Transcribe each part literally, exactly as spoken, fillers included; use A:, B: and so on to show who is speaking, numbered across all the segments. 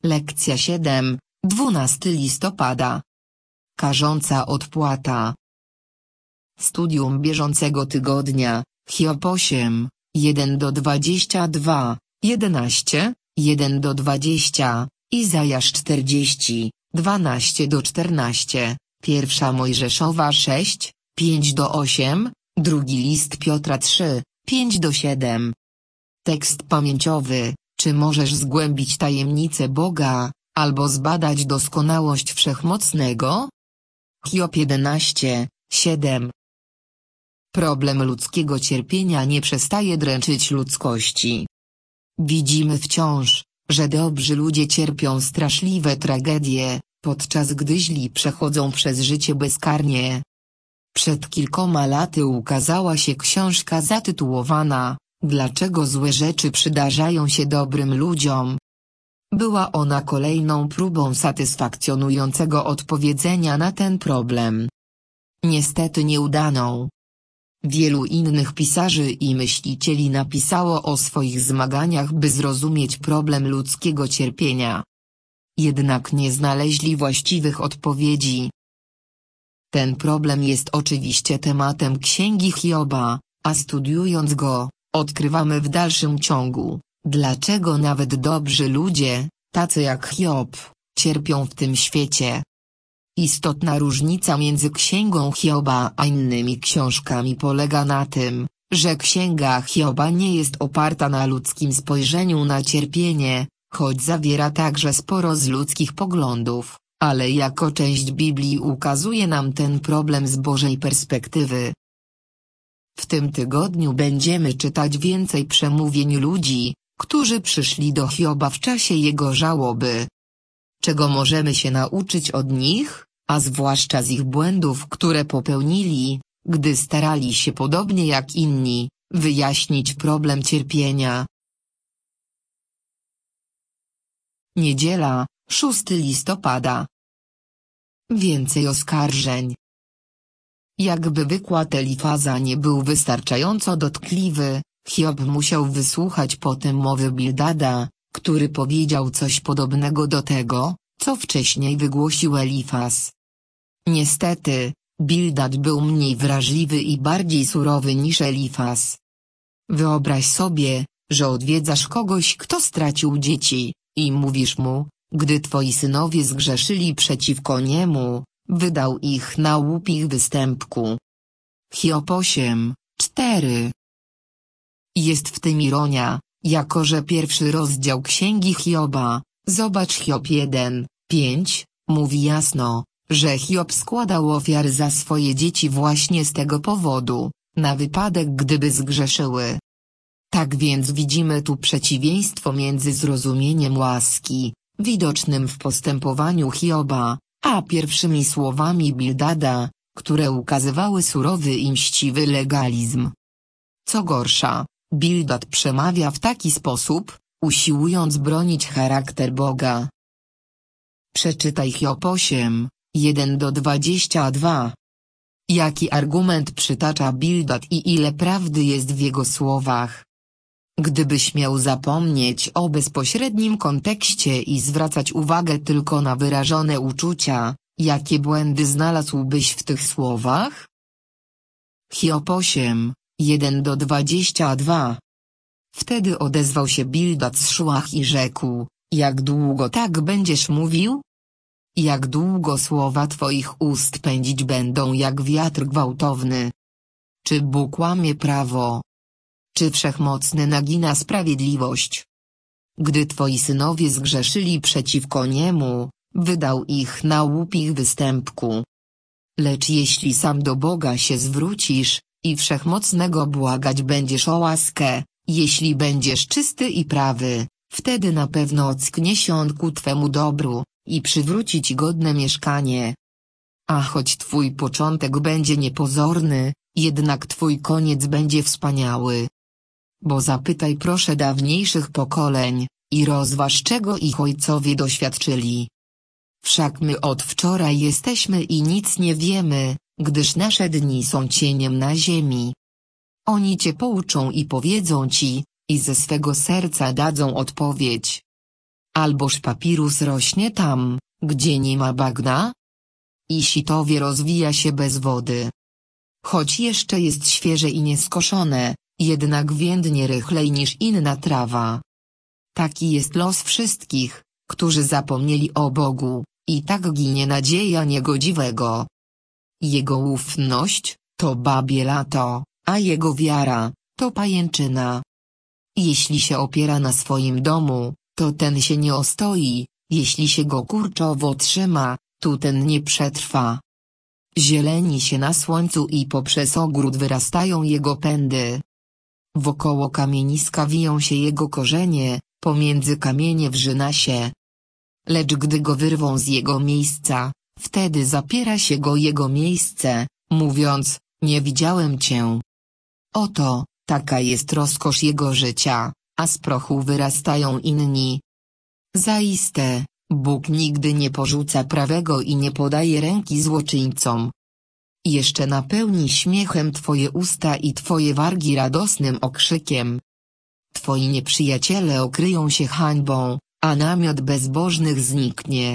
A: Lekcja siedem, dwunastego listopada. Karząca odpłata. Studium bieżącego tygodnia, Hiob osiem, jeden do dwudziestu dwóch, jedenaście, jeden do dwudziestu, Izajasz czterdzieści, dwanaście do czternastu, Pierwsza Mojżeszowa sześć, pięć do ośmiu, Drugi list Piotra trzy, pięć do siedmiu. Tekst pamięciowy: czy możesz zgłębić tajemnicę Boga, albo zbadać doskonałość Wszechmocnego? Hiob jedenaście, siedem. Problem ludzkiego cierpienia nie przestaje dręczyć ludzkości. Widzimy wciąż, że dobrzy ludzie cierpią straszliwe tragedie, podczas gdy źli przechodzą przez życie bezkarnie. Przed kilkoma laty ukazała się książka zatytułowana „Dlaczego złe rzeczy przydarzają się dobrym ludziom?”. Była ona kolejną próbą satysfakcjonującego odpowiedzenia na ten problem. Niestety nieudaną. Wielu innych pisarzy i myślicieli napisało o swoich zmaganiach, by zrozumieć problem ludzkiego cierpienia. Jednak nie znaleźli właściwych odpowiedzi. Ten problem jest oczywiście tematem Księgi Hioba, a studiując go, odkrywamy w dalszym ciągu, dlaczego nawet dobrzy ludzie, tacy jak Hiob, cierpią w tym świecie. Istotna różnica między Księgą Hioba a innymi książkami polega na tym, że Księga Hioba nie jest oparta na ludzkim spojrzeniu na cierpienie, choć zawiera także sporo z ludzkich poglądów, ale jako część Biblii ukazuje nam ten problem z Bożej perspektywy. W tym tygodniu będziemy czytać więcej przemówień ludzi, którzy przyszli do Hioba w czasie jego żałoby. Czego możemy się nauczyć od nich, a zwłaszcza z ich błędów, które popełnili, gdy starali się podobnie jak inni, wyjaśnić problem cierpienia. Niedziela, szóstego listopada. Więcej oskarżeń. Jakby wykład Elifaza nie był wystarczająco dotkliwy, Hiob musiał wysłuchać potem mowy Bildada, który powiedział coś podobnego do tego, co wcześniej wygłosił Elifaz. Niestety, Bildad był mniej wrażliwy i bardziej surowy niż Elifaz. Wyobraź sobie, że odwiedzasz kogoś, kto stracił dzieci, i mówisz mu, gdy twoi synowie zgrzeszyli przeciwko niemu, wydał ich na łupich występku. Hiob osiem, cztery. Jest w tym ironia, jako że pierwszy rozdział Księgi Hioba, zobacz Hiob jeden, pięć, mówi jasno, że Hiob składał ofiary za swoje dzieci właśnie z tego powodu, na wypadek gdyby zgrzeszyły. Tak więc widzimy tu przeciwieństwo między zrozumieniem łaski, widocznym w postępowaniu Hioba, a pierwszymi słowami Bildada, które ukazywały surowy i mściwy legalizm. Co gorsza, Bildad przemawia w taki sposób, usiłując bronić charakter Boga. Przeczytaj Hiob osiem, jeden do dwudziestu dwóch. Jaki argument przytacza Bildad i ile prawdy jest w jego słowach? Gdybyś miał zapomnieć o bezpośrednim kontekście i zwracać uwagę tylko na wyrażone uczucia, jakie błędy znalazłbyś w tych słowach? Hiob osiem, jeden do dwudziestu dwóch. Wtedy odezwał się Bildad z Szuach i rzekł: jak długo tak będziesz mówił? Jak długo słowa twoich ust pędzić będą jak wiatr gwałtowny? Czy Bóg łamie prawo? Czy Wszechmocny nagina sprawiedliwość? Gdy twoi synowie zgrzeszyli przeciwko niemu, wydał ich na łupich występku. Lecz jeśli sam do Boga się zwrócisz, i Wszechmocnego błagać będziesz o łaskę, jeśli będziesz czysty i prawy, wtedy na pewno ocknie się on ku twemu dobru, i przywróci ci godne mieszkanie. A choć twój początek będzie niepozorny, jednak twój koniec będzie wspaniały. Bo zapytaj proszę dawniejszych pokoleń, i rozważ czego ich ojcowie doświadczyli. Wszak my od wczoraj jesteśmy i nic nie wiemy, gdyż nasze dni są cieniem na ziemi. Oni cię pouczą i powiedzą ci, i ze swego serca dadzą odpowiedź. alboż papirus rośnie tam, gdzie nie ma bagna? I sitowie rozwija się bez wody. Choć jeszcze jest świeże i nieskoszone, jednak więdnie rychlej niż inna trawa. Taki jest los wszystkich, którzy zapomnieli o Bogu, i tak ginie nadzieja niegodziwego. Jego ufność to babie lato, a jego wiara to pajęczyna. Jeśli się opiera na swoim domu, to ten się nie ostoi, jeśli się go kurczowo trzyma, to ten nie przetrwa. Zieleni się na słońcu i poprzez ogród wyrastają jego pędy. Wokoło kamieniska wiją się jego korzenie, pomiędzy kamienie wrzyna się. Lecz gdy go wyrwą z jego miejsca, wtedy zapiera się go jego miejsce, mówiąc, nie widziałem cię. Oto, taka jest rozkosz jego życia, a z prochu wyrastają inni. Zaiste, Bóg nigdy nie porzuca prawego i nie podaje ręki złoczyńcom. Jeszcze napełni śmiechem twoje usta i twoje wargi radosnym okrzykiem. Twoi nieprzyjaciele okryją się hańbą, a namiot bezbożnych zniknie.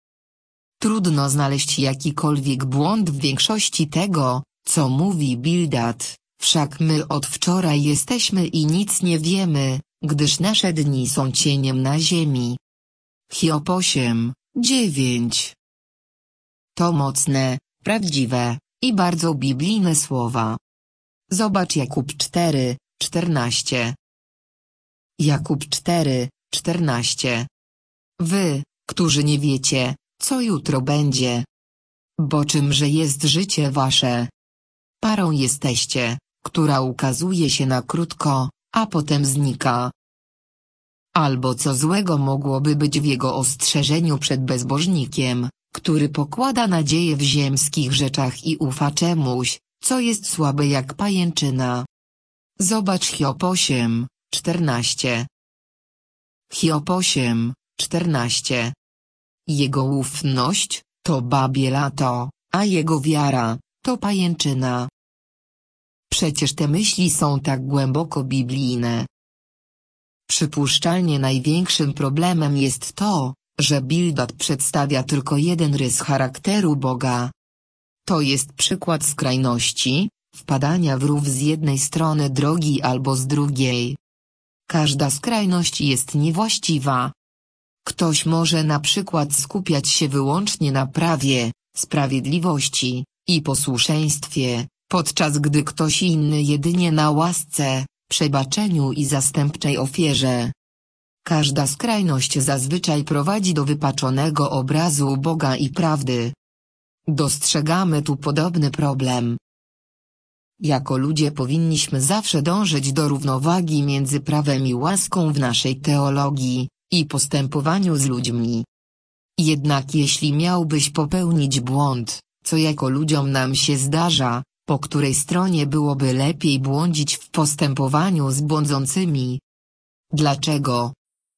A: Trudno znaleźć jakikolwiek błąd w większości tego, co mówi Bildad, wszak my od wczoraj jesteśmy i nic nie wiemy, gdyż nasze dni są cieniem na ziemi. Hiob osiem, dziewięć. To mocne, prawdziwe i bardzo biblijne słowa. Zobacz Jakub cztery, czternaście. Jakub cztery, czternaście. Wy, którzy nie wiecie, co jutro będzie. Bo czymże jest życie wasze? Parą jesteście, która ukazuje się na krótko, a potem znika. Albo co złego mogłoby być w jego ostrzeżeniu przed bezbożnikiem, który pokłada nadzieję w ziemskich rzeczach i ufa czemuś, co jest słabe jak pajęczyna. Zobacz Hiob osiem, czternaście. Hiob osiem, czternaście. Jego ufność to babie lato, a jego wiara to pajęczyna. Przecież te myśli są tak głęboko biblijne. Przypuszczalnie największym problemem jest to, że Bildad przedstawia tylko jeden rys charakteru Boga. To jest przykład skrajności, wpadania w rów z jednej strony drogi albo z drugiej. Każda skrajność jest niewłaściwa. Ktoś może na przykład skupiać się wyłącznie na prawie, sprawiedliwości i posłuszeństwie, podczas gdy ktoś inny jedynie na łasce, przebaczeniu i zastępczej ofierze. Każda skrajność zazwyczaj prowadzi do wypaczonego obrazu Boga i prawdy. Dostrzegamy tu podobny problem. Jako ludzie powinniśmy zawsze dążyć do równowagi między prawem i łaską w naszej teologii i postępowaniu z ludźmi. Jednak jeśli miałbyś popełnić błąd, co jako ludziom nam się zdarza, po której stronie byłoby lepiej błądzić w postępowaniu z błądzącymi? Dlaczego?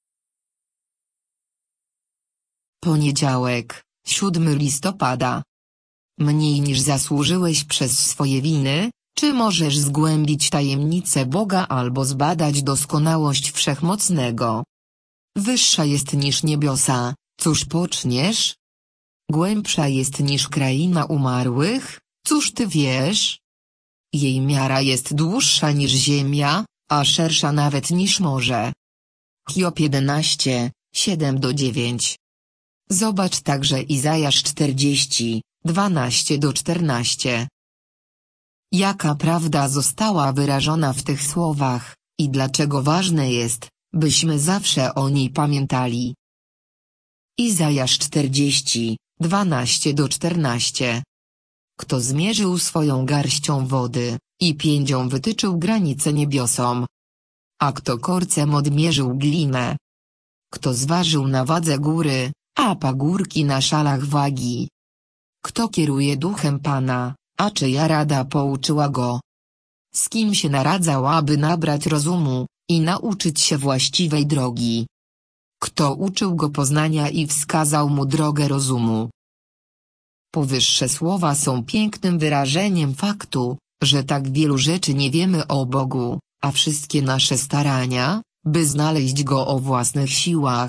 A: Poniedziałek, siódmego listopada. Mniej niż zasłużyłeś przez swoje winy, czy możesz zgłębić tajemnicę Boga albo zbadać doskonałość Wszechmocnego? Wyższa jest niż niebiosa, cóż poczniesz? Głębsza jest niż kraina umarłych, cóż ty wiesz? Jej miara jest dłuższa niż ziemia, a szersza nawet niż morze. Hiob jedenaście, siedem do dziewięć. Zobacz także Izajasz czterdzieści, dwanaście do czternastu. Jaka prawda została wyrażona w tych słowach, i dlaczego ważne jest, byśmy zawsze o niej pamiętali. Izajasz czterdzieści, dwanaście do czternastu. Kto zmierzył swoją garścią wody, i piędzią wytyczył granice niebiosom? A kto korcem odmierzył glinę? Kto zważył na wadze góry, a pagórki na szalach wagi? Kto kieruje duchem Pana, a czyja rada pouczyła go? Z kim się naradzał, aby nabrać rozumu i nauczyć się właściwej drogi? Kto uczył go poznania i wskazał mu drogę rozumu? Powyższe słowa są pięknym wyrażeniem faktu, że tak wielu rzeczy nie wiemy o Bogu, a wszystkie nasze starania, by znaleźć Go o własnych siłach,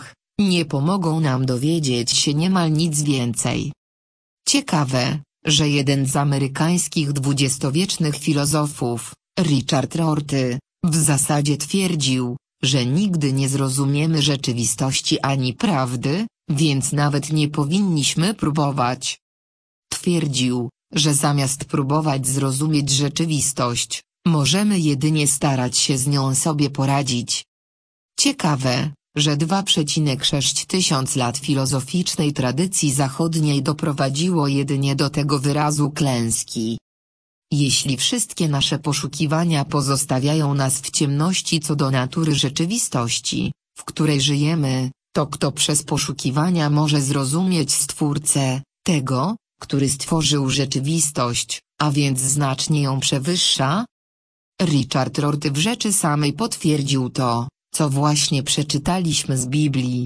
A: nie pomogą nam dowiedzieć się niemal nic więcej. Ciekawe, że jeden z amerykańskich dwudziestowiecznych filozofów, Richard Rorty, w zasadzie twierdził, że nigdy nie zrozumiemy rzeczywistości ani prawdy, więc nawet nie powinniśmy próbować. Twierdził, że zamiast próbować zrozumieć rzeczywistość, możemy jedynie starać się z nią sobie poradzić. Ciekawe, że dwa przecinek sześć tysiąc lat filozoficznej tradycji zachodniej doprowadziło jedynie do tego wyrazu klęski. Jeśli wszystkie nasze poszukiwania pozostawiają nas w ciemności co do natury rzeczywistości, w której żyjemy, to kto przez poszukiwania może zrozumieć Stwórcę, tego, który stworzył rzeczywistość, a więc znacznie ją przewyższa? Richard Rorty w rzeczy samej potwierdził to, co właśnie przeczytaliśmy z Biblii.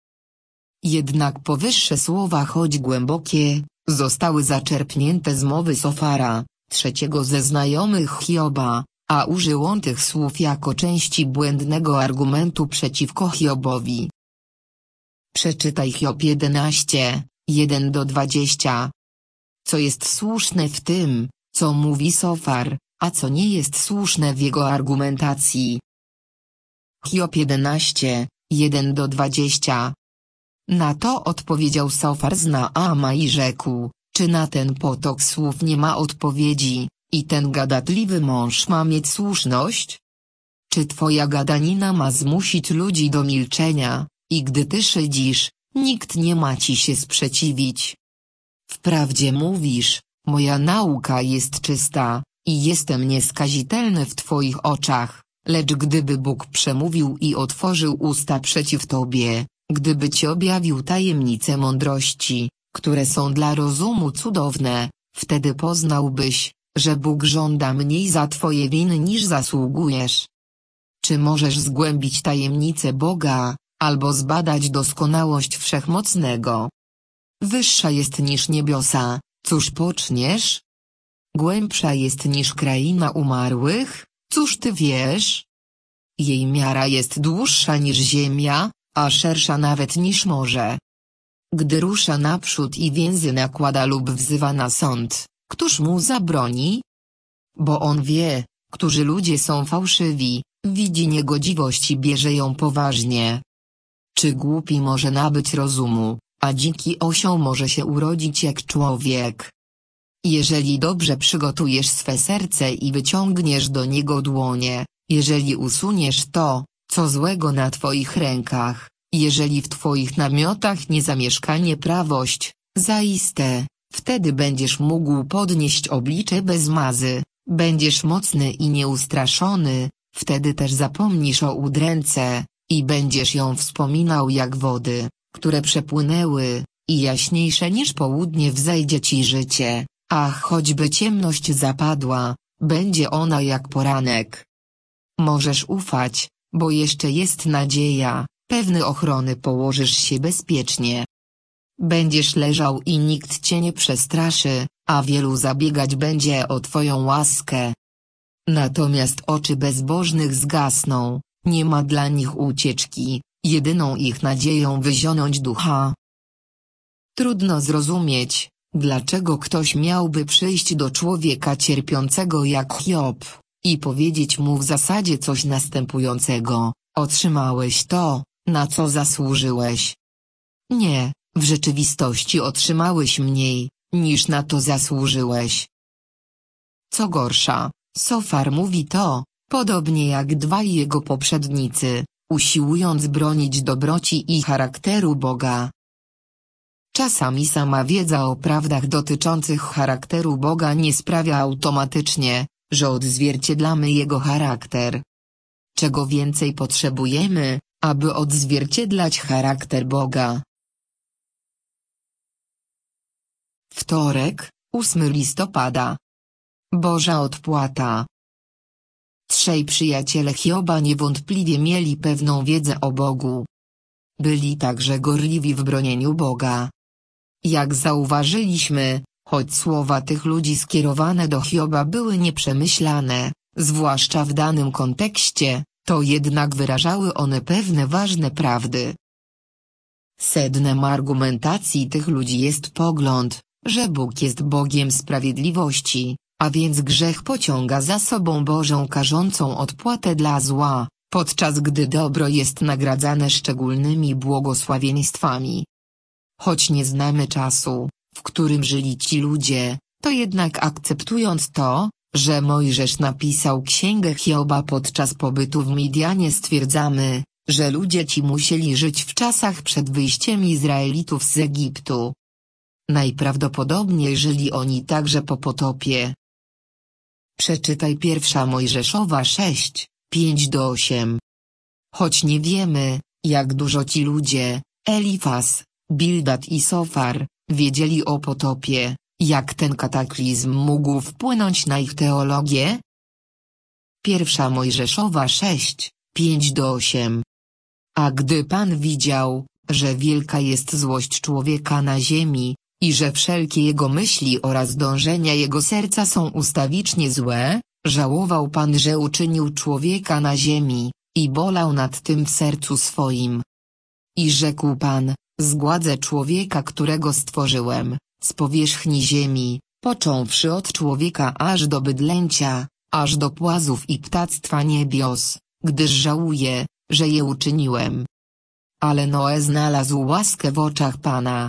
A: Jednak powyższe słowa, choć głębokie, zostały zaczerpnięte z mowy Sofara, trzeciego ze znajomych Hioba, a użył on tych słów jako części błędnego argumentu przeciwko Hiobowi. Przeczytaj Hiob jedenaście, jeden do dwudziestu. Co jest słuszne w tym, co mówi Sofar, a co nie jest słuszne w jego argumentacji. Hiob jedenaście, jeden do dwudziestu. Na to odpowiedział Sofar z Naama i rzekł, czy na ten potok słów nie ma odpowiedzi, i ten gadatliwy mąż ma mieć słuszność? Czy twoja gadanina ma zmusić ludzi do milczenia, i gdy ty szydzisz, nikt nie ma ci się sprzeciwić? Wprawdzie mówisz, moja nauka jest czysta, i jestem nieskazitelny w twoich oczach, lecz gdyby Bóg przemówił i otworzył usta przeciw tobie, gdyby ci objawił tajemnice mądrości, które są dla rozumu cudowne, wtedy poznałbyś, że Bóg żąda mniej za twoje winy niż zasługujesz. Czy możesz zgłębić tajemnice Boga, albo zbadać doskonałość Wszechmocnego? Wyższa jest niż niebiosa, cóż poczniesz? Głębsza jest niż kraina umarłych, cóż ty wiesz? Jej miara jest dłuższa niż ziemia, a szersza nawet niż morze. Gdy rusza naprzód i więzy nakłada lub wzywa na sąd, któż mu zabroni? Bo on wie, którzy ludzie są fałszywi, widzi niegodziwość i bierze ją poważnie. Czy głupi może nabyć rozumu, a dziki osioł może się urodzić jak człowiek? Jeżeli dobrze przygotujesz swe serce i wyciągniesz do niego dłonie, jeżeli usuniesz to, co złego na twoich rękach, jeżeli w twoich namiotach nie zamieszka nieprawość, zaiste, wtedy będziesz mógł podnieść oblicze bez mazy, będziesz mocny i nieustraszony, wtedy też zapomnisz o udręce, i będziesz ją wspominał jak wody, które przepłynęły, i jaśniejsze niż południe wzejdzie ci życie, a choćby ciemność zapadła, będzie ona jak poranek. Możesz ufać, bo jeszcze jest nadzieja, pewny ochrony położysz się bezpiecznie. Będziesz leżał i nikt cię nie przestraszy, a wielu zabiegać będzie o twoją łaskę. Natomiast oczy bezbożnych zgasną, nie ma dla nich ucieczki, jedyną ich nadzieją wyzionąć ducha. Trudno zrozumieć, dlaczego ktoś miałby przyjść do człowieka cierpiącego jak Hiob, i powiedzieć mu w zasadzie coś następującego: otrzymałeś to, na co zasłużyłeś. Nie, w rzeczywistości otrzymałeś mniej, niż na to zasłużyłeś. Co gorsza, Sofar mówi to, podobnie jak dwaj jego poprzednicy, usiłując bronić dobroci i charakteru Boga. Czasami sama wiedza o prawdach dotyczących charakteru Boga nie sprawia automatycznie, że odzwierciedlamy Jego charakter. Czego więcej potrzebujemy, aby odzwierciedlać charakter Boga? Wtorek, ósmego listopada. Boża odpłata. Trzej przyjaciele Hioba niewątpliwie mieli pewną wiedzę o Bogu. Byli także gorliwi w bronieniu Boga. Jak zauważyliśmy, choć słowa tych ludzi skierowane do Hioba były nieprzemyślane, zwłaszcza w danym kontekście, to jednak wyrażały one pewne ważne prawdy. Sednem argumentacji tych ludzi jest pogląd, że Bóg jest Bogiem sprawiedliwości, a więc grzech pociąga za sobą Bożą karzącą odpłatę dla zła, podczas gdy dobro jest nagradzane szczególnymi błogosławieństwami. Choć nie znamy czasu, w którym żyli ci ludzie, to jednak akceptując to, że Mojżesz napisał Księgę Hioba podczas pobytu w Midianie, stwierdzamy, że ludzie ci musieli żyć w czasach przed wyjściem Izraelitów z Egiptu. Najprawdopodobniej żyli oni także po potopie. Przeczytaj pierwsza Mojżeszowa sześć, pięć do ósmego. Choć nie wiemy, jak dużo ci ludzie, Elifaz, Bildad i Sofar, wiedzieli o potopie, jak ten kataklizm mógł wpłynąć na ich teologię? Pierwsza Mojżeszowa sześć, pięć do ósmego. A gdy Pan widział, że wielka jest złość człowieka na ziemi, i że wszelkie jego myśli oraz dążenia jego serca są ustawicznie złe, żałował Pan, że uczynił człowieka na ziemi, i bolał nad tym w sercu swoim. I rzekł Pan, zgładzę człowieka, którego stworzyłem, z powierzchni ziemi, począwszy od człowieka aż do bydlęcia, aż do płazów i ptactwa niebios, gdyż żałuję, że je uczyniłem. Ale Noe znalazł łaskę w oczach Pana.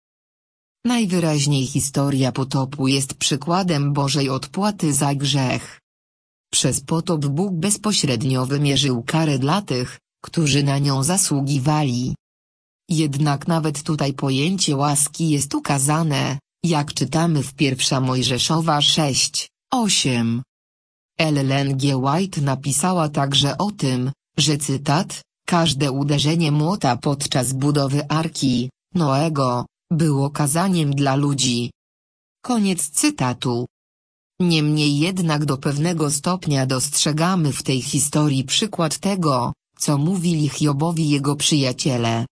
A: Najwyraźniej historia potopu jest przykładem Bożej odpłaty za grzech. Przez potop Bóg bezpośrednio wymierzył karę dla tych, którzy na nią zasługiwali. Jednak nawet tutaj pojęcie łaski jest ukazane, jak czytamy w pierwsza Mojżeszowa sześć, osiem. Ellen G. White napisała także o tym, że cytat, każde uderzenie młota podczas budowy Arki, Noego, było kazaniem dla ludzi. Koniec cytatu. Niemniej jednak do pewnego stopnia dostrzegamy w tej historii przykład tego, co mówili Hiobowi jego przyjaciele.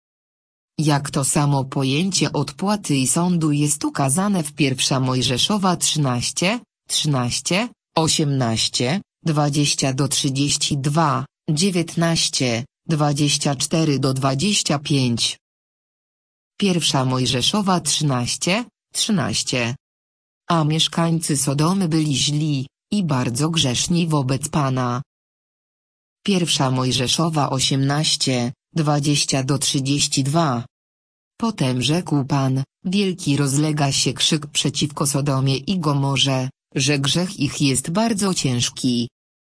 A: Jak to samo pojęcie odpłaty i sądu jest ukazane w pierwsza Mojżeszowa trzynaście, trzynaście, osiemnaście, dwadzieścia do trzydziestu dwóch, dziewiętnaście, dwadzieścia cztery do dwudziestu pięciu. Pierwsza Mojżeszowa trzynaście, trzynaście. A mieszkańcy Sodomy byli źli, i bardzo grzeszni wobec Pana. Pierwsza Mojżeszowa osiemnaście, dwadzieścia do trzydziestu dwóch. Potem rzekł Pan, wielki rozlega się krzyk przeciwko Sodomie i Gomorze, że grzech ich jest bardzo ciężki.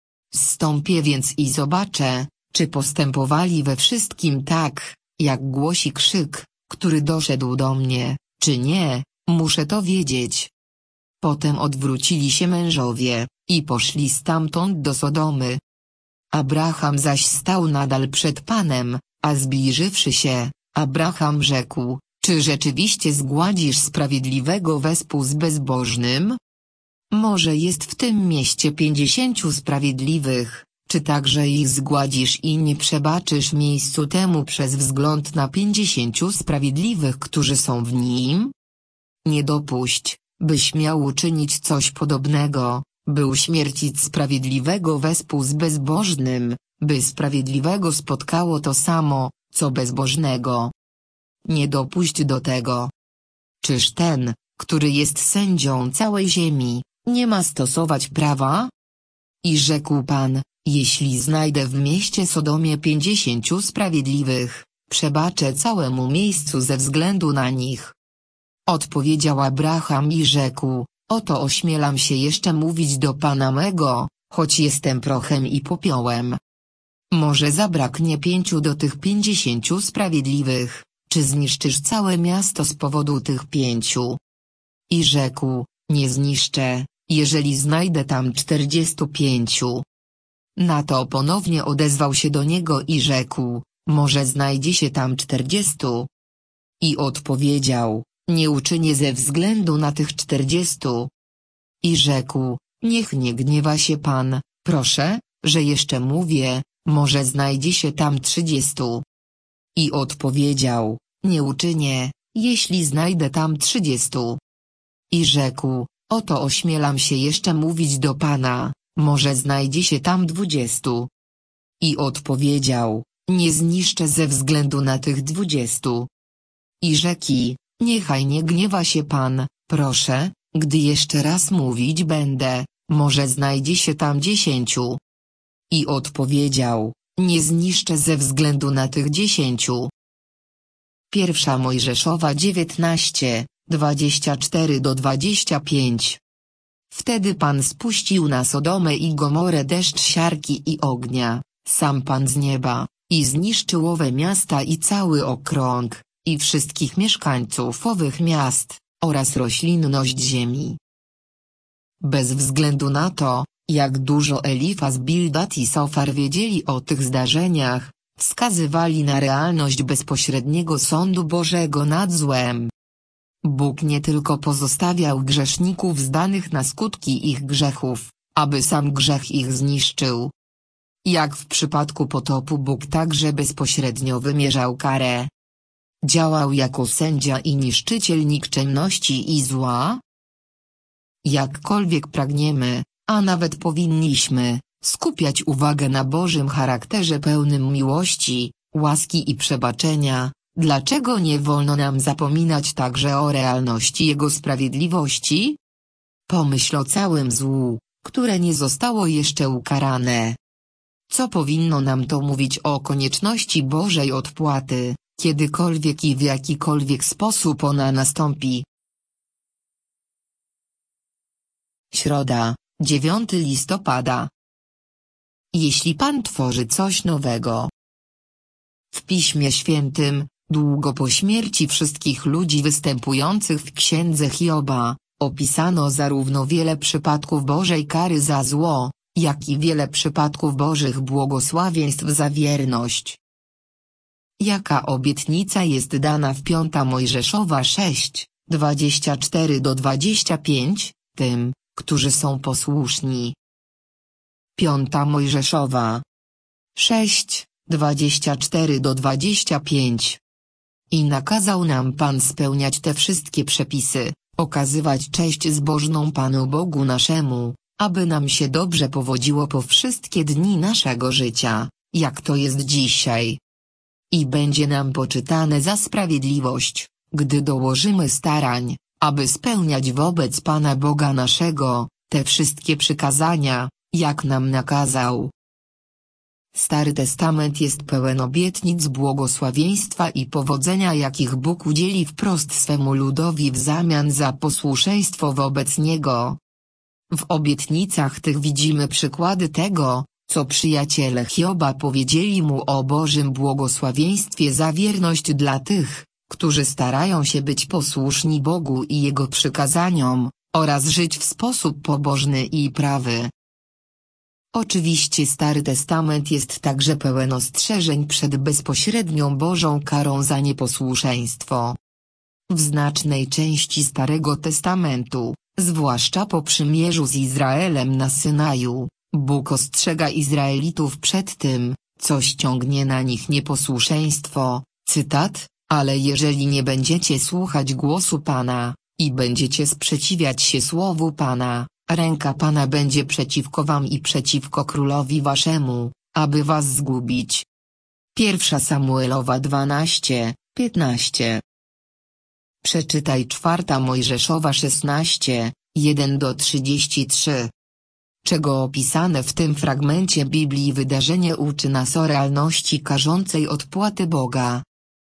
A: Zstąpię więc i zobaczę, czy postępowali we wszystkim tak, jak głosi krzyk, który doszedł do mnie, czy nie, muszę to wiedzieć. Potem odwrócili się mężowie, i poszli stamtąd do Sodomy. Abraham zaś stał nadal przed Panem, a zbliżywszy się, Abraham rzekł, czy rzeczywiście zgładzisz sprawiedliwego wespół z bezbożnym? Może jest w tym mieście pięćdziesięciu sprawiedliwych, czy także ich zgładzisz i nie przebaczysz miejscu temu przez wzgląd na pięćdziesięciu sprawiedliwych, którzy są w nim? Nie dopuść, byś miał uczynić coś podobnego, by uśmiercić sprawiedliwego wespół z bezbożnym, by sprawiedliwego spotkało to samo, co bezbożnego. Nie dopuść do tego. Czyż ten, który jest sędzią całej ziemi, nie ma stosować prawa? I rzekł Pan, jeśli znajdę w mieście Sodomie pięćdziesięciu sprawiedliwych, przebaczę całemu miejscu ze względu na nich. Odpowiedział Abraham i rzekł, oto ośmielam się jeszcze mówić do Pana mego, choć jestem prochem i popiołem. Może zabraknie pięciu do tych pięćdziesięciu sprawiedliwych, czy zniszczysz całe miasto z powodu tych pięciu? I rzekł, nie zniszczę, jeżeli znajdę tam czterdziestu pięciu. Na to ponownie odezwał się do niego i rzekł, może znajdzie się tam czterdziestu. I odpowiedział, nie uczynię ze względu na tych czterdziestu. I rzekł, niech nie gniewa się Pan, proszę, że jeszcze mówię, może znajdzie się tam trzydziestu. I odpowiedział, nie uczynię, jeśli znajdę tam trzydziestu. I rzekł, oto ośmielam się jeszcze mówić do Pana, może znajdzie się tam dwudziestu. I odpowiedział, nie zniszczę ze względu na tych dwudziestu. I rzeki, niechaj nie gniewa się Pan, proszę, gdy jeszcze raz mówić będę, może znajdzie się tam dziesięciu. I odpowiedział, nie zniszczę ze względu na tych dziesięciu. Pierwsza Mojżeszowa dziewiętnaście, dwadzieścia cztery do dwudziestu pięciu. Wtedy Pan spuścił na Sodomę i Gomorę deszcz siarki i ognia, sam Pan z nieba, i zniszczył owe miasta i cały okrąg, i wszystkich mieszkańców owych miast, oraz roślinność ziemi. Bez względu na to, jak dużo Elifaz, Bildad i Sofar wiedzieli o tych zdarzeniach, wskazywali na realność bezpośredniego sądu Bożego nad złem. Bóg nie tylko pozostawiał grzeszników zdanych na skutki ich grzechów, aby sam grzech ich zniszczył. Jak w przypadku potopu, Bóg także bezpośrednio wymierzał karę. Działał jako sędzia i niszczyciel nikczemności i zła. Jakkolwiek pragniemy, a nawet powinniśmy, skupiać uwagę na Bożym charakterze pełnym miłości, łaski i przebaczenia, dlaczego nie wolno nam zapominać także o realności Jego sprawiedliwości? Pomyśl o całym złu, które nie zostało jeszcze ukarane. Co powinno nam to mówić o konieczności Bożej odpłaty, kiedykolwiek i w jakikolwiek sposób ona nastąpi? Środa, dziewiątego listopada. Jeśli Pan tworzy coś nowego. W Piśmie Świętym, długo po śmierci wszystkich ludzi występujących w księdze Hioba, opisano zarówno wiele przypadków Bożej kary za zło, jak i wiele przypadków Bożych błogosławieństw za wierność. Jaka obietnica jest dana w piąta Mojżeszowa sześć, dwadzieścia cztery do dwudziestu pięciu, tym, którzy są posłuszni? Piąta Mojżeszowa sześć, dwadzieścia cztery do dwudziestu pięciu. I nakazał nam Pan spełniać te wszystkie przepisy, okazywać cześć zbożną Panu Bogu naszemu, aby nam się dobrze powodziło po wszystkie dni naszego życia, jak to jest dzisiaj. I będzie nam poczytane za sprawiedliwość, gdy dołożymy starań, aby spełniać wobec Pana Boga naszego, te wszystkie przykazania, jak nam nakazał. Stary Testament jest pełen obietnic błogosławieństwa i powodzenia, jakich Bóg udzieli wprost swemu ludowi w zamian za posłuszeństwo wobec Niego. W obietnicach tych widzimy przykłady tego, co przyjaciele Hioba powiedzieli mu o Bożym błogosławieństwie za wierność dla tych, którzy starają się być posłuszni Bogu i Jego przykazaniom, oraz żyć w sposób pobożny i prawy. Oczywiście Stary Testament jest także pełen ostrzeżeń przed bezpośrednią Bożą karą za nieposłuszeństwo. W znacznej części Starego Testamentu, zwłaszcza po przymierzu z Izraelem na Synaju, Bóg ostrzega Izraelitów przed tym, co ściągnie na nich nieposłuszeństwo, cytat, ale jeżeli nie będziecie słuchać głosu Pana, i będziecie sprzeciwiać się słowu Pana, ręka Pana będzie przeciwko wam i przeciwko królowi waszemu, aby was zgubić. Pierwsza Samuelowa dwanaście, piętnaście. Przeczytaj czwarta Mojżeszowa szesnaście, jeden do trzydziestu trzech. Czego opisane w tym fragmencie Biblii wydarzenie uczy nas o realności karzącej odpłaty Boga.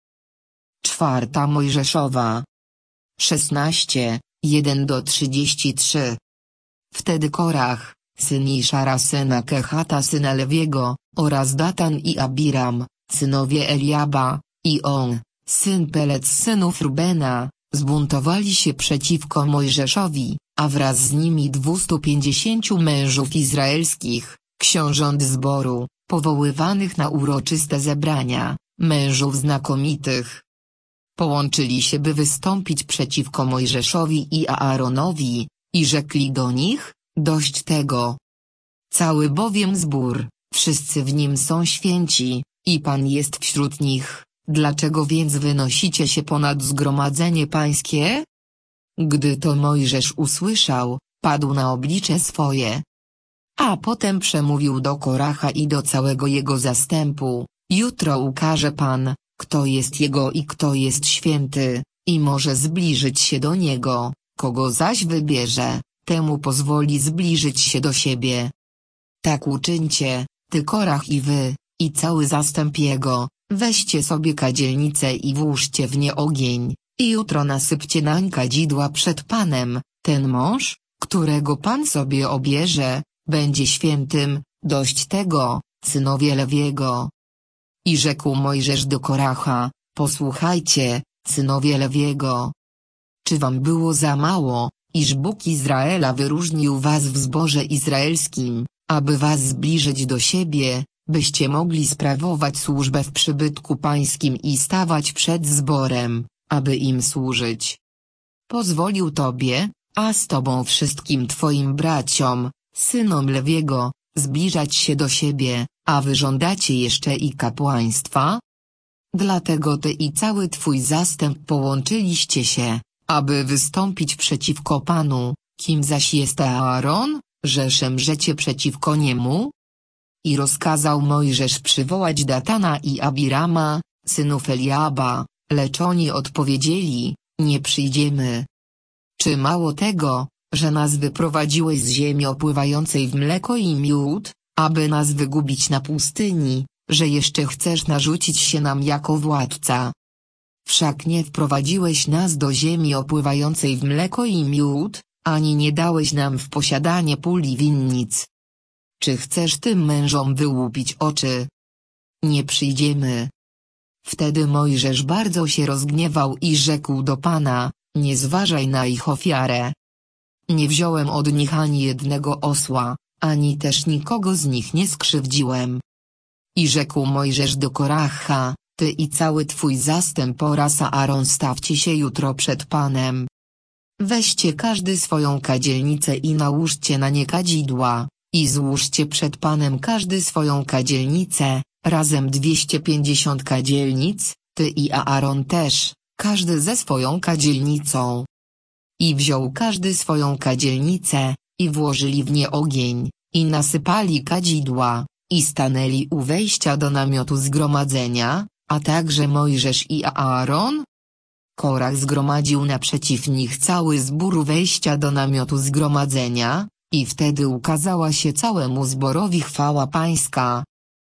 A: Czwarta Mojżeszowa szesnaście, jeden do trzydziestu trzech. Wtedy Korach, syn Iszara syna Kehata syna Lewiego, oraz Datan i Abiram, synowie Eliaba, i on, syn Pelec z synów Rubena, zbuntowali się przeciwko Mojżeszowi, a wraz z nimi dwustu pięćdziesięciu mężów izraelskich, książąt zboru, powoływanych na uroczyste zebrania, mężów znakomitych. Połączyli się, by wystąpić przeciwko Mojżeszowi i Aaronowi, i rzekli do nich, dość tego. Cały bowiem zbór, wszyscy w nim są święci, i Pan jest wśród nich, dlaczego więc wynosicie się ponad zgromadzenie pańskie? Gdy to Mojżesz usłyszał, padł na oblicze swoje. A potem przemówił do Koracha i do całego jego zastępu, Jutro ukaże Pan, kto jest Jego i kto jest święty, i może zbliżyć się do Niego, kogo zaś wybierze, temu pozwoli zbliżyć się do siebie. Tak uczyńcie, ty Korach i wy, i cały zastęp jego, weźcie sobie kadzielnicę i włóżcie w nie ogień, i jutro nasypcie nań kadzidła przed Panem, ten mąż, którego Pan sobie obierze, będzie świętym, dość tego, synowie Lewiego. I rzekł Mojżesz do Koracha, posłuchajcie, synowie Lewiego. Czy wam było za mało, iż Bóg Izraela wyróżnił was w zborze izraelskim, aby was zbliżyć do siebie, byście mogli sprawować służbę w przybytku pańskim i stawać przed zborem, aby im służyć. Pozwolił tobie, a z tobą wszystkim twoim braciom, synom Lewiego, zbliżać się do siebie, a wy żądacie jeszcze i kapłaństwa? Dlatego ty i cały twój zastęp połączyliście się, aby wystąpić przeciwko Panu, kim zaś jest Aaron, że szemrzecie przeciwko niemu? I rozkazał Mojżesz przywołać Datana i Abirama, synów Eliaba, lecz oni odpowiedzieli, nie przyjdziemy. Czy mało tego, że nas wyprowadziłeś z ziemi opływającej w mleko i miód, aby nas wygubić na pustyni, że jeszcze chcesz narzucić się nam jako władca? Wszak nie wprowadziłeś nas do ziemi opływającej w mleko i miód, ani nie dałeś nam w posiadanie pól i winnic. Czy chcesz tym mężom wyłupić oczy? Nie przyjdziemy. Wtedy Mojżesz bardzo się rozgniewał i rzekł do Pana, nie zważaj na ich ofiarę. Nie wziąłem od nich ani jednego osła, ani też nikogo z nich nie skrzywdziłem. I rzekł Mojżesz do Koracha, ty i cały twój zastęp oraz Aaron stawcie się jutro przed Panem. Weźcie każdy swoją kadzielnicę i nałóżcie na nie kadzidła, i złóżcie przed Panem każdy swoją kadzielnicę, razem dwieście pięćdziesiąt kadzielnic, ty i Aaron też, każdy ze swoją kadzielnicą. I wziął każdy swoją kadzielnicę, i włożyli w nie ogień, i nasypali kadzidła, i stanęli u wejścia do namiotu zgromadzenia, a także Mojżesz i Aaron. Korach zgromadził naprzeciw nich cały zbór u wejścia do namiotu zgromadzenia, i wtedy ukazała się całemu zborowi chwała pańska.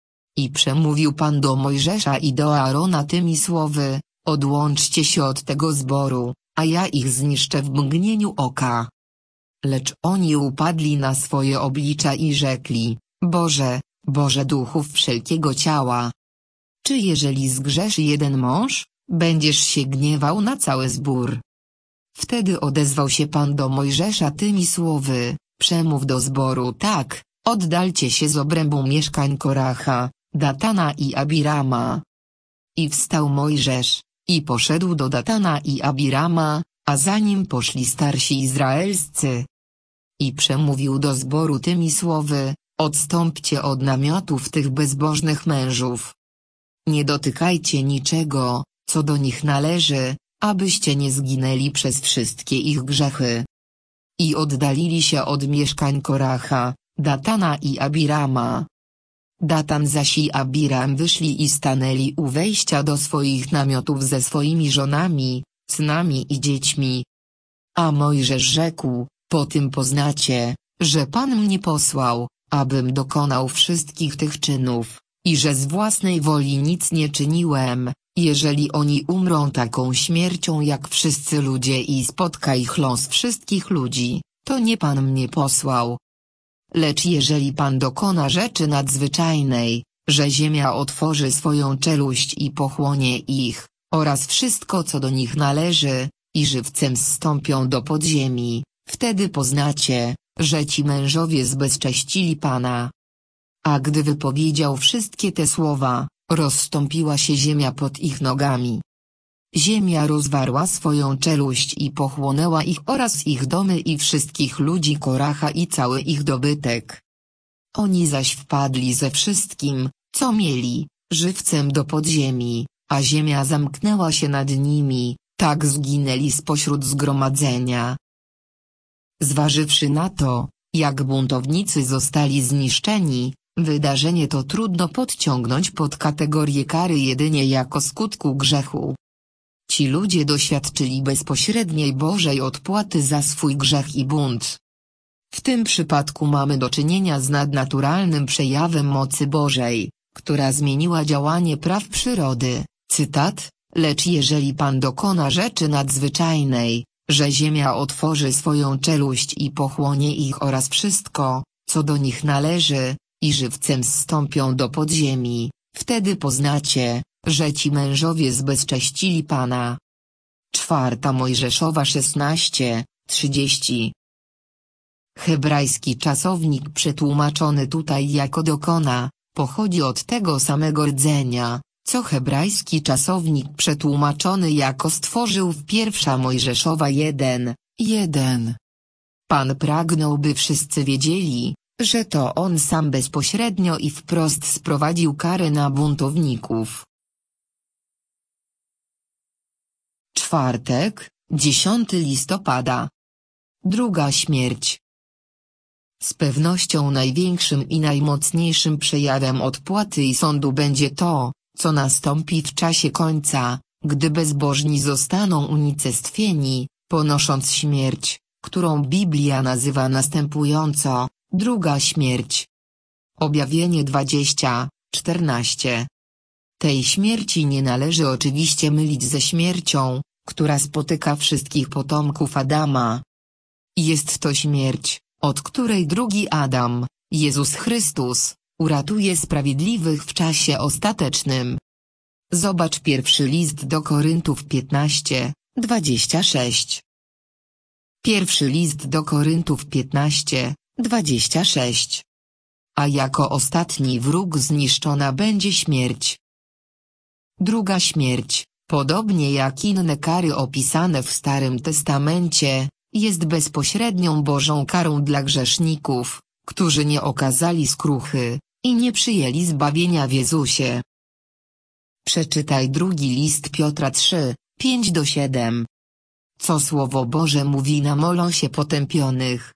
A: I przemówił Pan do Mojżesza i do Aarona tymi słowy, odłączcie się od tego zboru, a ja ich zniszczę w mgnieniu oka. Lecz oni upadli na swoje oblicza i rzekli, Boże, Boże duchów wszelkiego ciała. Czy jeżeli zgrzeszy jeden mąż, będziesz się gniewał na cały zbór? Wtedy odezwał się Pan do Mojżesza tymi słowy, przemów do zboru tak, oddalcie się z obrębu mieszkań Koracha, Datana i Abirama. I wstał Mojżesz, i poszedł do Datana i Abirama, a za nim poszli starsi izraelscy. I przemówił do zboru tymi słowy, odstąpcie od namiotów tych bezbożnych mężów. Nie dotykajcie niczego, co do nich należy, abyście nie zginęli przez wszystkie ich grzechy. I oddalili się od mieszkań Koracha, Datana i Abirama. Datan zaś i Abiram wyszli i stanęli u wejścia do swoich namiotów ze swoimi żonami, synami i dziećmi. A Mojżesz rzekł, po tym poznacie, że Pan mnie posłał, abym dokonał wszystkich tych czynów, i że z własnej woli nic nie czyniłem, jeżeli oni umrą taką śmiercią jak wszyscy ludzie i spotka ich los wszystkich ludzi, to nie Pan mnie posłał. Lecz jeżeli Pan dokona rzeczy nadzwyczajnej, że ziemia otworzy swoją czeluść i pochłonie ich, oraz wszystko co do nich należy, i żywcem zstąpią do podziemi, wtedy poznacie, że ci mężowie zbezcześcili Pana. A gdy wypowiedział wszystkie te słowa, rozstąpiła się ziemia pod ich nogami. Ziemia rozwarła swoją czeluść i pochłonęła ich oraz ich domy i wszystkich ludzi Koracha i cały ich dobytek. Oni zaś wpadli ze wszystkim, co mieli, żywcem do podziemi, a ziemia zamknęła się nad nimi, tak zginęli spośród zgromadzenia. Zważywszy na to, jak buntownicy zostali zniszczeni, Wydarzenie to trudno podciągnąć pod kategorię kary jedynie jako skutku grzechu. Ci ludzie doświadczyli bezpośredniej Bożej odpłaty za swój grzech i bunt. W tym przypadku mamy do czynienia z nadnaturalnym przejawem mocy Bożej, która zmieniła działanie praw przyrody. Cytat: lecz jeżeli Pan dokona rzeczy nadzwyczajnej, że ziemia otworzy swoją czeluść i pochłonie ich oraz wszystko, co do nich należy, i żywcem zstąpią do podziemi, wtedy poznacie, że ci mężowie zbezcześcili Pana. Czwarta Mojżeszowa szesnaście, trzydzieści. Hebrajski czasownik przetłumaczony tutaj jako dokona, pochodzi od tego samego rdzenia, co hebrajski czasownik przetłumaczony jako stworzył w pierwsza Mojżeszowa jeden, jeden. Pan pragnął, by wszyscy wiedzieli, że to On sam bezpośrednio i wprost sprowadził karę na buntowników. Czwartek, dziesiątego listopada. Druga śmierć. Z pewnością największym i najmocniejszym przejawem odpłaty i sądu będzie to, co nastąpi w czasie końca, gdy bezbożni zostaną unicestwieni, ponosząc śmierć, którą Biblia nazywa następująco: druga śmierć. Objawienie dwadzieścia, czternaście. Tej śmierci nie należy oczywiście mylić ze śmiercią, która spotyka wszystkich potomków Adama. Jest to śmierć, od której drugi Adam, Jezus Chrystus, uratuje sprawiedliwych w czasie ostatecznym. Zobacz pierwszy list do Koryntów piętnaście, dwadzieścia sześć. Pierwszy list do Koryntów piętnaście, dwadzieścia sześć. A jako ostatni wróg zniszczona będzie śmierć. Druga śmierć, podobnie jak inne kary opisane w Starym Testamencie, jest bezpośrednią Bożą karą dla grzeszników, którzy nie okazali skruchy i nie przyjęli zbawienia w Jezusie. Przeczytaj drugi list Piotra trzy, pięć do siedem. Co Słowo Boże mówi nam o losie potępionych?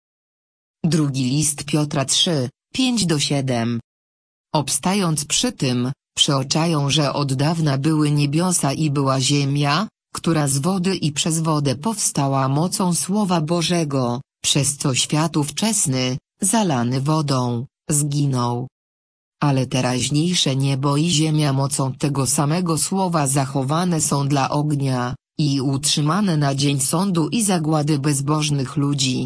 A: Drugi list Piotra trzy, pięć do siedem. Obstając przy tym, przeoczają, że od dawna były niebiosa i była ziemia, która z wody i przez wodę powstała mocą Słowa Bożego, przez co świat ówczesny, zalany wodą, zginął. Ale teraźniejsze niebo i ziemia mocą tego samego Słowa zachowane są dla ognia, i utrzymane na dzień sądu i zagłady bezbożnych ludzi.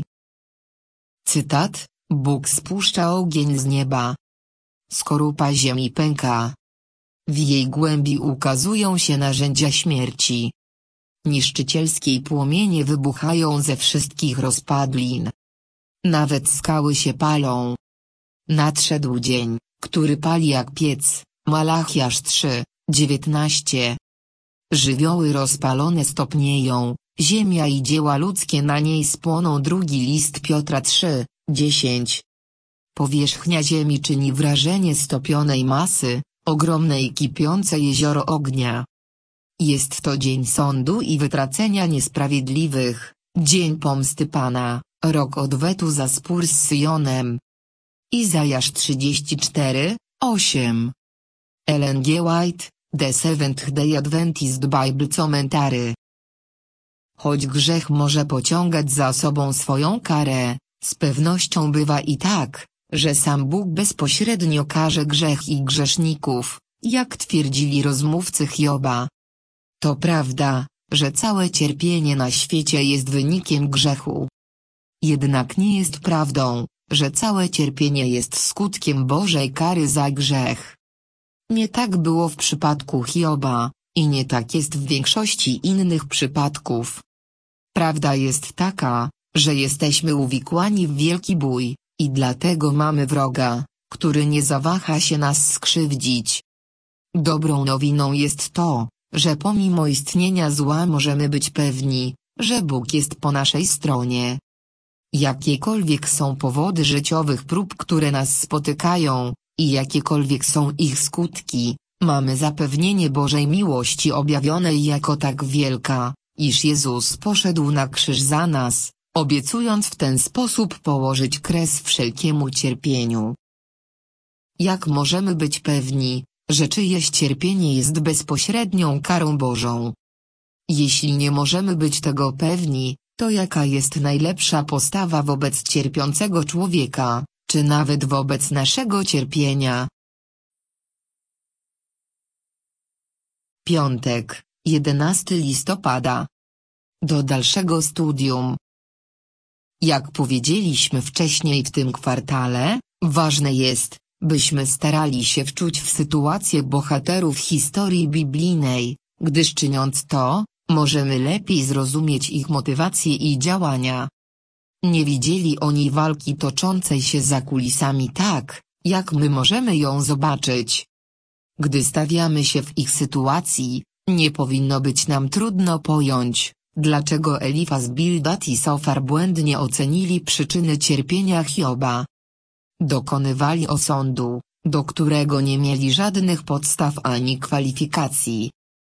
A: Cytat: Bóg spuszcza ogień z nieba. Skorupa ziemi pęka. W jej głębi ukazują się narzędzia śmierci. Niszczycielskie płomienie wybuchają ze wszystkich rozpadlin. Nawet skały się palą. Nadszedł dzień, który pali jak piec. Malachiasz trzy, dziewiętnaście. Żywioły rozpalone stopnieją, ziemia i dzieła ludzkie na niej spłoną. Drugi list Piotra trzy, dziesięć. Powierzchnia ziemi czyni wrażenie stopionej masy, ogromne i kipiące jezioro ognia. Jest to dzień sądu i wytracenia niesprawiedliwych, dzień pomsty Pana, rok odwetu za spór z Syjonem. Izajasz trzydzieści cztery, osiem. Ellen G. White, The Seventh Day Adventist Bible Commentary. Choć grzech może pociągać za sobą swoją karę, z pewnością bywa i tak, że sam Bóg bezpośrednio karze grzech i grzeszników, jak twierdzili rozmówcy Hioba. To prawda, że całe cierpienie na świecie jest wynikiem grzechu. Jednak nie jest prawdą, że całe cierpienie jest skutkiem Bożej kary za grzech. Nie tak było w przypadku Hioba, i nie tak jest w większości innych przypadków. Prawda jest taka, że jesteśmy uwikłani w wielki bój, i dlatego mamy wroga, który nie zawaha się nas skrzywdzić. Dobrą nowiną jest to, że pomimo istnienia zła możemy być pewni, że Bóg jest po naszej stronie. Jakiekolwiek są powody życiowych prób, które nas spotykają, i jakiekolwiek są ich skutki, mamy zapewnienie Bożej miłości objawionej jako tak wielka, iż Jezus poszedł na krzyż za nas, obiecując w ten sposób położyć kres wszelkiemu cierpieniu. Jak możemy być pewni, że czyjeś cierpienie jest bezpośrednią karą Bożą? Jeśli nie możemy być tego pewni, to jaka jest najlepsza postawa wobec cierpiącego człowieka, czy nawet wobec naszego cierpienia? Piątek, jedenastego listopada. Do dalszego studium. Jak powiedzieliśmy wcześniej w tym kwartale, ważne jest, byśmy starali się wczuć w sytuację bohaterów historii biblijnej, gdyż czyniąc to, możemy lepiej zrozumieć ich motywacje i działania. Nie widzieli oni walki toczącej się za kulisami tak, jak my możemy ją zobaczyć. Gdy stawiamy się w ich sytuacji, nie powinno być nam trudno pojąć, dlaczego Elifaz, Bildad i Sofar błędnie ocenili przyczyny cierpienia Hioba. Dokonywali osądu, do którego nie mieli żadnych podstaw ani kwalifikacji.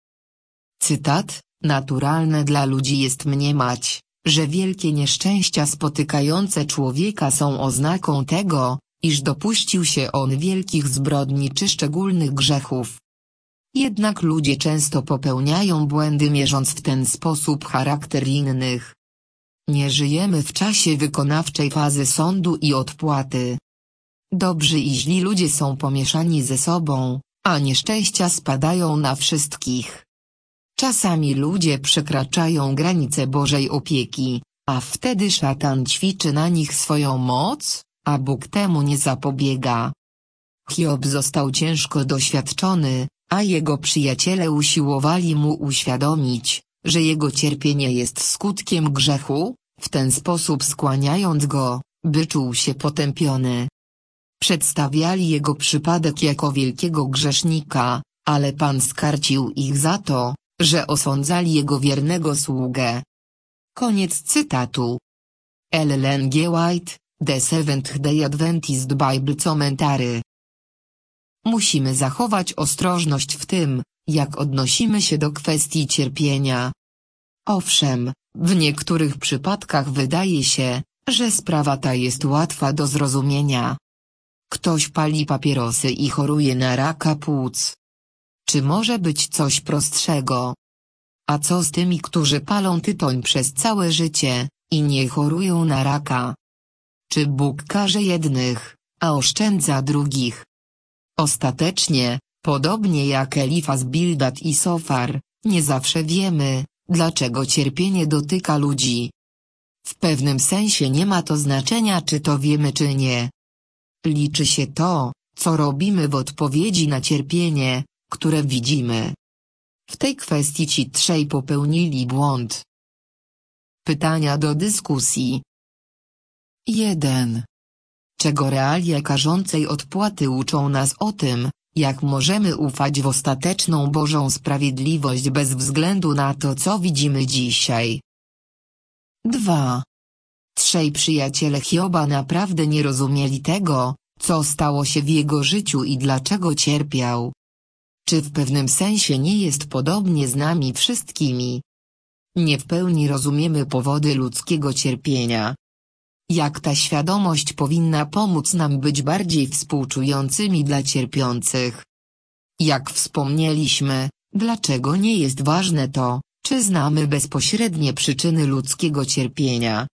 A: Cytat: naturalne dla ludzi jest mniemać, że wielkie nieszczęścia spotykające człowieka są oznaką tego, iż dopuścił się on wielkich zbrodni czy szczególnych grzechów. Jednak ludzie często popełniają błędy, mierząc w ten sposób charakter innych. Nie żyjemy w czasie wykonawczej fazy sądu i odpłaty. Dobrzy i źli ludzie są pomieszani ze sobą, a nieszczęścia spadają na wszystkich. Czasami ludzie przekraczają granice Bożej opieki, a wtedy szatan ćwiczy na nich swoją moc, a Bóg temu nie zapobiega. Hiob został ciężko doświadczony, a jego przyjaciele usiłowali mu uświadomić, że jego cierpienie jest skutkiem grzechu, w ten sposób skłaniając go, by czuł się potępiony. Przedstawiali jego przypadek jako wielkiego grzesznika, ale Pan skarcił ich za to, że osądzali jego wiernego sługę. Koniec cytatu. Ellen G. White, The Seventh Day Adventist Bible Commentary. Musimy zachować ostrożność w tym, jak odnosimy się do kwestii cierpienia. Owszem, w niektórych przypadkach wydaje się, że sprawa ta jest łatwa do zrozumienia. Ktoś pali papierosy i choruje na raka płuc. Czy może być coś prostszego? A co z tymi, którzy palą tytoń przez całe życie, i nie chorują na raka? Czy Bóg karze jednych, a oszczędza drugich? Ostatecznie, podobnie jak Elifaz, Bildad i Sofar, nie zawsze wiemy, dlaczego cierpienie dotyka ludzi. W pewnym sensie nie ma to znaczenia, czy to wiemy, czy nie. Liczy się to, co robimy w odpowiedzi na cierpienie, które widzimy. W tej kwestii ci trzej popełnili błąd. Pytania do dyskusji. jeden. Czego realia karzącej odpłaty uczą nas o tym, jak możemy ufać w ostateczną Bożą sprawiedliwość bez względu na to, co widzimy dzisiaj? dwa. Trzej przyjaciele Hioba naprawdę nie rozumieli tego, co stało się w jego życiu i dlaczego cierpiał. Czy w pewnym sensie nie jest podobnie z nami wszystkimi? Nie w pełni rozumiemy powody ludzkiego cierpienia. Jak ta świadomość powinna pomóc nam być bardziej współczującymi dla cierpiących? Jak wspomnieliśmy, dlaczego nie jest ważne to, czy znamy bezpośrednie przyczyny ludzkiego cierpienia?